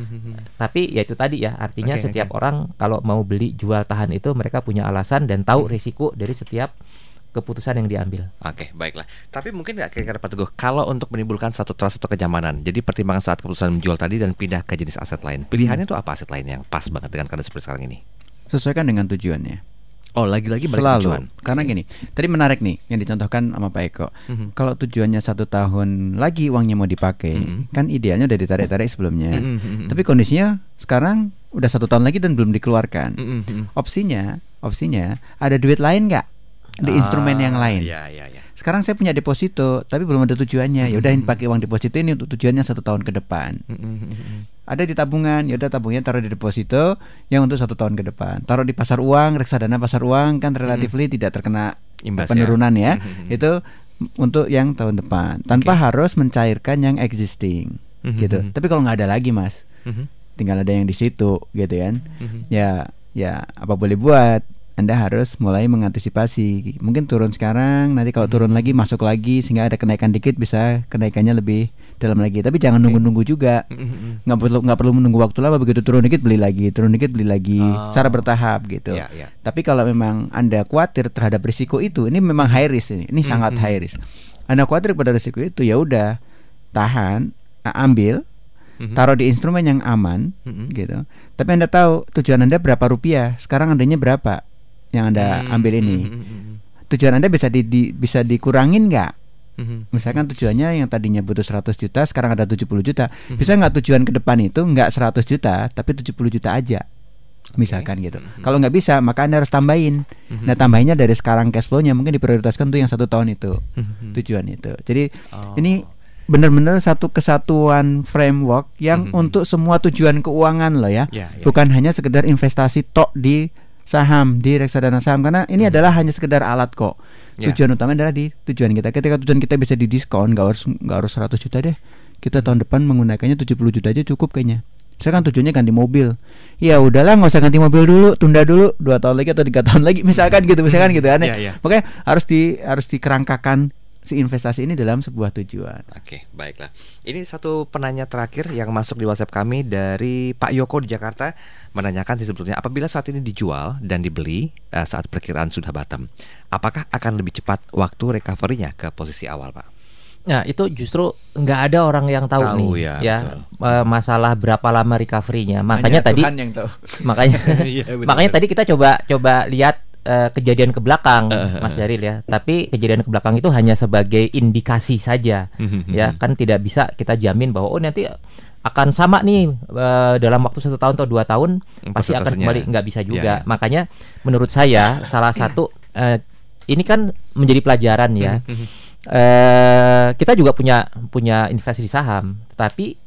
Tapi ya itu tadi ya, artinya okay, setiap okay. orang kalau mau beli jual tahan itu mereka punya alasan dan tahu risiko dari setiap keputusan yang diambil. Oke, okay, baiklah. Tapi mungkin nggak kira-kira Pak Teguh, kalau untuk menimbulkan satu trust atau kenyamanan, jadi pertimbangan saat keputusan menjual tadi dan pindah ke jenis aset lain, pilihannya itu apa aset lain yang pas banget dengan keadaan seperti sekarang ini? Sesuaikan dengan tujuannya. Oh, lagi-lagi selalu tujuan. Karena gini, tadi menarik nih yang dicontohkan sama Pak Eko. Mm-hmm. Kalau tujuannya satu tahun lagi uangnya mau dipakai, mm-hmm. kan idealnya udah ditarik-tarik sebelumnya. Mm-hmm. Tapi kondisinya sekarang udah satu tahun lagi dan belum dikeluarkan. Mm-hmm. Opsinya, opsinya ada duit lain nggak di ah, instrumen yang lain? Ya, ya, ya. Sekarang saya punya deposito, tapi belum ada tujuannya. Ya udah mm-hmm. pakai uang deposito ini untuk tujuannya satu tahun ke depan. Mm-hmm. Ada di tabungan, ya udah tabungnya taruh di deposito yang untuk satu tahun ke depan. Taruh di pasar uang, reksadana pasar uang kan relatifly mm-hmm. tidak terkena imbas penurunan ya. ya. Mm-hmm. Itu untuk yang tahun depan, tanpa okay. harus mencairkan yang existing, mm-hmm. gitu. Tapi kalau nggak ada lagi Mas, mm-hmm. tinggal ada yang di situ, gitu kan? Mm-hmm. Ya, ya apa boleh buat. Anda harus mulai mengantisipasi. Mungkin turun sekarang, nanti kalau turun lagi masuk lagi sehingga ada kenaikan dikit, bisa kenaikannya lebih dalam lagi. Tapi jangan okay. nunggu-nunggu juga. Nggak perlu nggak perlu menunggu waktu lama. Begitu turun dikit beli lagi, turun dikit beli lagi, oh. secara bertahap gitu. Yeah, yeah. Tapi kalau memang Anda khawatir terhadap risiko itu, ini memang high risk ini. Ini mm-hmm. sangat high risk. Anda khawatir pada risiko itu, ya udah tahan, ambil. Mm-hmm. Taruh di instrumen yang aman, mm-hmm. gitu. Tapi Anda tahu tujuan Anda berapa rupiah. Sekarang Andanya berapa yang Anda mm-hmm. ambil ini. Mm-hmm. Tujuan Anda bisa di, di bisa dikurangin nggak? Mm-hmm. Misalkan tujuannya yang tadinya butuh seratus juta, sekarang ada tujuh puluh juta. Mm-hmm. Bisa nggak tujuan ke depan itu nggak seratus juta, tapi tujuh puluh juta aja? Misalkan okay. gitu. Mm-hmm. Kalau nggak bisa, maka Anda harus tambahin. Mm-hmm. Nah, tambahinnya dari sekarang cash flow-nya mungkin diprioritaskan untuk yang satu tahun itu. Mm-hmm. Tujuan itu. Jadi oh. ini benar-benar satu kesatuan framework yang mm-hmm. untuk semua tujuan keuangan loh ya. Yeah, yeah, Bukan yeah. hanya sekedar investasi tok di saham, di reksadana saham, karena ini hmm. adalah hanya sekedar alat kok. Yeah. Tujuan utama adalah di tujuan kita. Ketika tujuan kita bisa didiskon, nggak harus nggak harus seratus juta deh. Kita tahun depan menggunakannya tujuh puluh juta aja cukup kayaknya. Saya kan tujuannya ganti mobil. Ya udahlah, nggak usah ganti mobil dulu, tunda dulu dua tahun lagi atau tiga tahun lagi, misalkan gitu, misalkan gitu kan. Yeah, yeah. Makanya harus di harus dikerangkakan si investasi ini dalam sebuah tujuan. Oke, baiklah. Ini satu penanya terakhir yang masuk di WhatsApp kami dari Pak Yoko di Jakarta, menanyakan sih sebetulnya apabila saat ini dijual dan dibeli uh, saat perkiraan sudah bottom, apakah akan lebih cepat waktu recovery-nya ke posisi awal, Pak? Nah, itu justru nggak ada orang yang tahu, tahu nih ya, ya uh, masalah berapa lama recovery-nya. Makanya Hanya tadi Tuhan yang tahu. Makanya ya, makanya tadi kita coba coba lihat Uh, kejadian ke belakang, uh, Mas Daryl ya. Tapi kejadian ke belakang itu hanya sebagai indikasi saja, ya kan tidak bisa kita jamin bahwa oh nanti akan sama nih uh, dalam waktu satu tahun atau dua tahun pasti akan kembali, nggak bisa juga. Yeah, yeah. Makanya menurut saya salah satu uh, ini kan menjadi pelajaran ya. uh, kita juga punya punya investasi di saham, tapi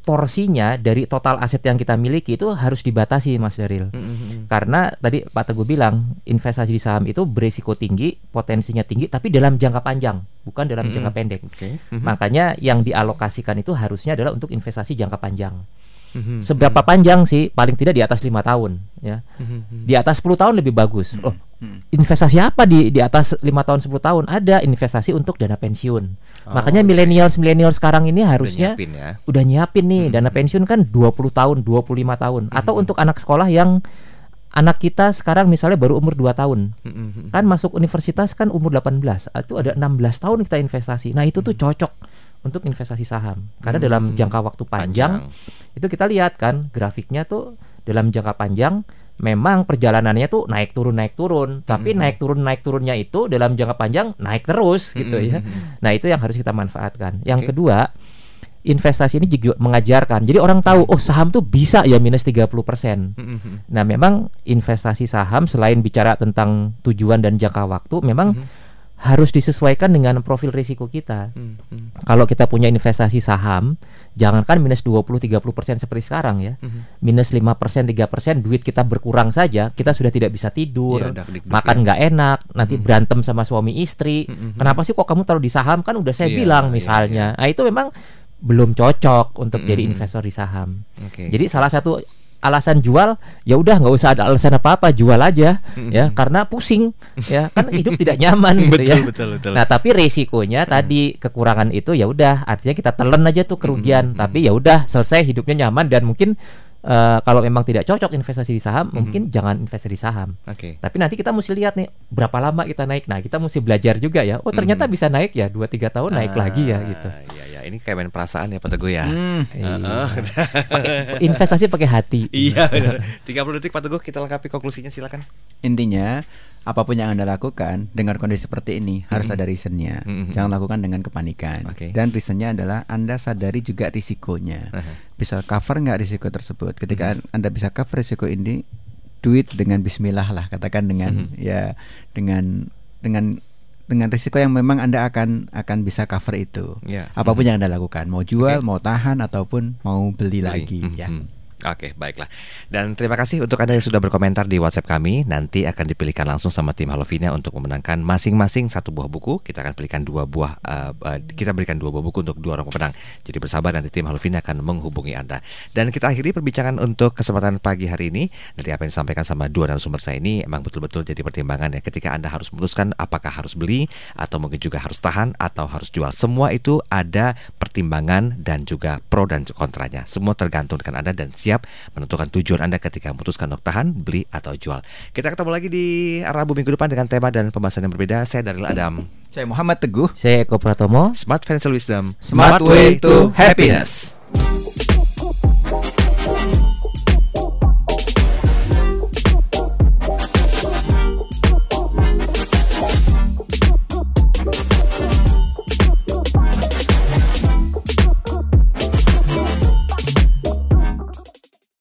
porsinya dari total aset yang kita miliki itu harus dibatasi, Mas Daril. Mm-hmm. Karena tadi Pak Teguh bilang investasi di saham itu berisiko tinggi, potensinya tinggi, tapi dalam jangka panjang, bukan dalam mm-hmm. jangka pendek. Okay. Mm-hmm. Makanya yang dialokasikan itu harusnya adalah untuk investasi jangka panjang. Mm-hmm. Seberapa panjang sih? Paling tidak di atas lima tahun, ya. Mm-hmm. Di atas sepuluh tahun lebih bagus. Mm-hmm. Oh, investasi apa di di atas lima tahun sepuluh tahun? Ada investasi untuk dana pensiun. Oh, makanya millennials millennials sekarang ini harusnya udah nyiapin, ya? udah nyiapin nih mm-hmm. dana pensiun kan dua puluh tahun, dua puluh lima tahun. Mm-hmm. Atau untuk anak sekolah yang anak kita sekarang misalnya baru umur dua tahun. Mm-hmm. Kan masuk universitas kan umur delapan belas. Itu ada enam belas tahun kita investasi. Nah, itu tuh cocok untuk investasi saham. Karena hmm. dalam jangka waktu panjang, panjang itu kita lihat kan grafiknya tuh dalam jangka panjang memang perjalanannya tuh naik turun naik turun, tapi hmm. naik turun naik turunnya itu dalam jangka panjang naik terus gitu hmm. ya. Nah, itu yang harus kita manfaatkan. Yang okay. kedua, investasi ini juga mengajarkan. Jadi orang tahu oh saham tuh bisa ya minus tiga puluh persen. Hmm. Nah, memang investasi saham selain bicara tentang tujuan dan jangka waktu, memang hmm. harus disesuaikan dengan profil risiko kita. Hmm, hmm. Kalau kita punya investasi saham, jangankan minus dua puluh sampai tiga puluh persen seperti sekarang ya. Hmm. Minus lima persen, tiga persen duit kita berkurang saja, kita sudah tidak bisa tidur, ya, makan nggak enak, nanti hmm. berantem sama suami istri. Hmm. Kenapa sih kok kamu taruh di saham? Kan udah saya yeah, bilang misalnya. Yeah, yeah. Nah, itu memang belum cocok untuk hmm. jadi investor di saham. Okay. Jadi salah satu alasan jual, ya udah nggak usah ada alasan apa-apa, jual aja mm-hmm. ya, karena pusing ya, kan hidup tidak nyaman gitu betul, ya. Betul, betul. Nah, tapi resikonya mm-hmm. tadi kekurangan itu ya udah, artinya kita telan aja tuh kerugian, mm-hmm. tapi ya udah selesai, hidupnya nyaman. Dan mungkin uh, kalau memang tidak cocok investasi di saham, mm-hmm. mungkin jangan investasi di saham. Okay. Tapi nanti kita mesti lihat nih berapa lama kita naik. Nah, kita mesti belajar juga ya. Oh, ternyata mm-hmm. bisa naik ya dua tiga tahun ah, naik lagi ya gitu. Iya, iya. Ini kayak main perasaan ya Pak Teguh ya. Hmm, uh-uh. Pake, investasi pakai hati. Iya benar. tiga puluh detik Pak Teguh, kita lengkapi konklusinya, silakan. Intinya apapun yang Anda lakukan dengan kondisi seperti ini mm-hmm. harus ada reasonnya. Mm-hmm. Jangan lakukan dengan kepanikan. Okay. Dan reasonnya adalah Anda sadari juga risikonya. Uh-huh. Bisa cover nggak risiko tersebut? Ketika mm-hmm. Anda bisa cover risiko ini, do it dengan bismillah lah, katakan dengan mm-hmm. ya dengan dengan dengan risiko yang memang Anda akan akan bisa cover itu. Yeah. Apapun mm-hmm. yang Anda lakukan, mau jual, okay. mau tahan ataupun mau beli, beli. lagi mm-hmm. ya. Oke, baiklah. Dan terima kasih untuk Anda yang sudah berkomentar di WhatsApp kami. Nanti akan dipilihkan langsung sama tim Halovina untuk memenangkan masing-masing satu buah buku. Kita akan pilihkan dua buah uh, uh, kita berikan dua buah buku untuk dua orang pemenang. Jadi bersabar, nanti tim Halovina akan menghubungi Anda. Dan kita akhiri perbincangan untuk kesempatan pagi hari ini. Dari apa yang disampaikan sama dua narasumber saya ini, emang betul-betul jadi pertimbangan ya ketika Anda harus memutuskan apakah harus beli atau mungkin juga harus tahan atau harus jual. Semua itu ada pertimbangan dan juga pro dan kontranya. Semua tergantung dengan Anda dan siap menentukan tujuan Anda ketika memutuskan untuk tahan, beli atau jual. Kita ketemu lagi di Rabu minggu depan dengan tema dan pembahasan yang berbeda. Saya Daril Adam. Saya Muhammad Teguh. Saya Eko Pratomo. Smart Financial Wisdom. Smart, Smart way to happiness.